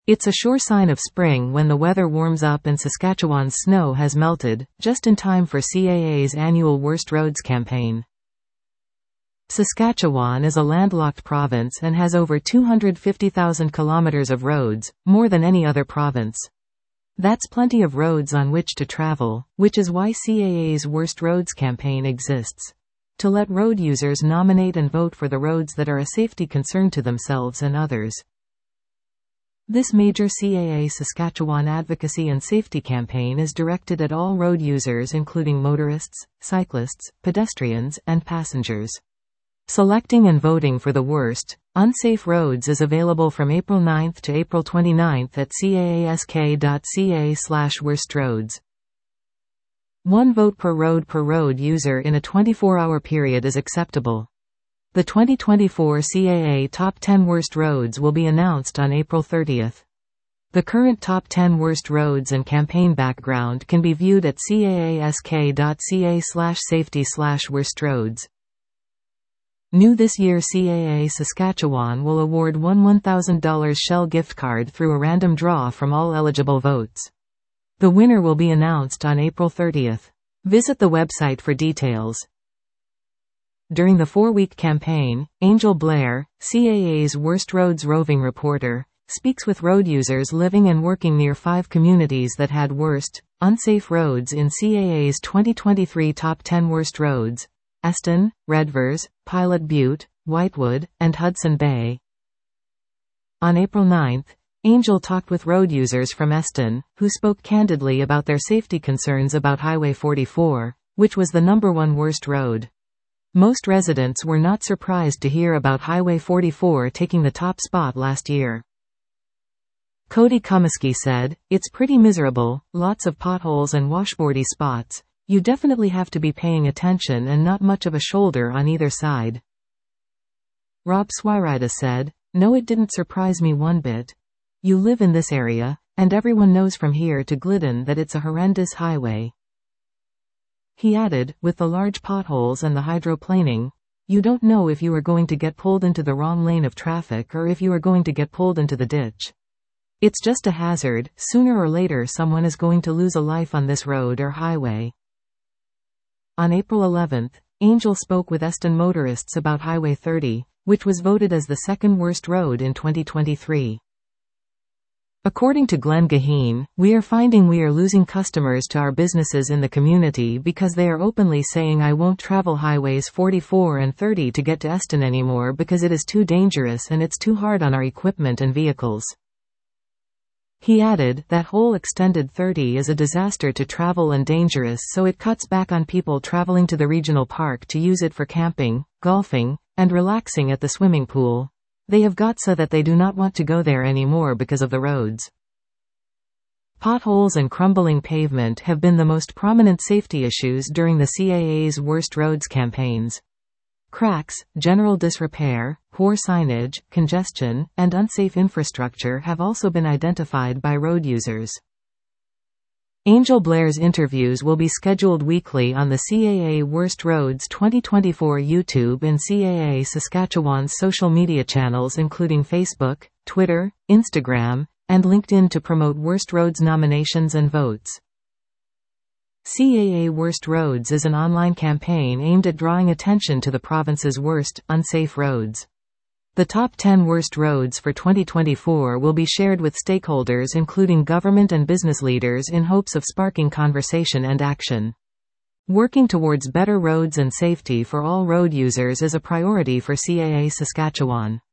It's a sure sign of spring when the weather warms up and Saskatchewan's snow has melted, just in time for CAA's annual Worst Roads campaign. Saskatchewan is a landlocked province and has over 250,000 kilometers of roads, more than any other province. That's plenty of roads on which to travel, which is why CAA's Worst Roads campaign exists. To let road users nominate and vote for the roads that are a safety concern to themselves and others. This major CAA Saskatchewan advocacy and safety campaign is directed at all road users including motorists, cyclists, pedestrians, and passengers. Selecting and voting for the worst, unsafe roads is available from April 9 to April 29 at caask.ca/worstroads. One vote per road user in a 24-hour period is acceptable. The 2024 CAA Top 10 Worst Roads will be announced on April 30. The current Top 10 Worst Roads and campaign background can be viewed at caask.ca/safety/worstroads. New this year, CAA Saskatchewan will award one $1,000 Shell gift card through a random draw from all eligible votes. The winner will be announced on April 30. Visit the website for details. During the 4-week campaign, Angel Blair, CAA's Worst Roads roving reporter, speaks with road users living and working near 5 communities that had worst, unsafe roads in CAA's 2023 Top 10 Worst Roads: Eston, Redvers, Pilot Butte, Whitewood, and Hudson Bay. On April 9, Angel talked with road users from Eston, who spoke candidly about their safety concerns about Highway 44, which was the #1 worst road. Most residents were not surprised to hear about Highway 44 taking the top spot last year. Cody Kumiski said, "It's pretty miserable, lots of potholes and washboardy spots. You definitely have to be paying attention and not much of a shoulder on either side." Rob Swirida said, "No, it didn't surprise me one bit. You live in this area, and everyone knows from here to Glidden that it's a horrendous highway." He added, "With the large potholes and the hydroplaning, you don't know if you are going to get pulled into the wrong lane of traffic or if you are going to get pulled into the ditch. It's just a hazard. Sooner or later someone is going to lose a life on this road or highway." On April 11, Angel spoke with Eston motorists about Highway 30, which was voted as the second worst road in 2023. According to Glenn Gaheen, "We are finding we are losing customers to our businesses in the community because they are openly saying I won't travel highways 44 and 30 to get to Eston anymore because it is too dangerous and it's too hard on our equipment and vehicles." He added, "That whole extended 30 is a disaster to travel and dangerous, so it cuts back on people traveling to the regional park to use it for camping, golfing, and relaxing at the swimming pool. They have got so that they do not want to go there anymore because of the roads." Potholes and crumbling pavement have been the most prominent safety issues during the CAA's Worst Roads campaigns. Cracks, general disrepair, poor signage, congestion, and unsafe infrastructure have also been identified by road users. Angel Blair's interviews will be scheduled weekly on the CAA Worst Roads 2024 YouTube and CAA Saskatchewan's social media channels including Facebook, Twitter, Instagram, and LinkedIn to promote Worst Roads nominations and votes. CAA Worst Roads is an online campaign aimed at drawing attention to the province's worst, unsafe roads. The top 10 worst roads for 2024 will be shared with stakeholders including government and business leaders in hopes of sparking conversation and action. Working towards better roads and safety for all road users is a priority for CAA Saskatchewan.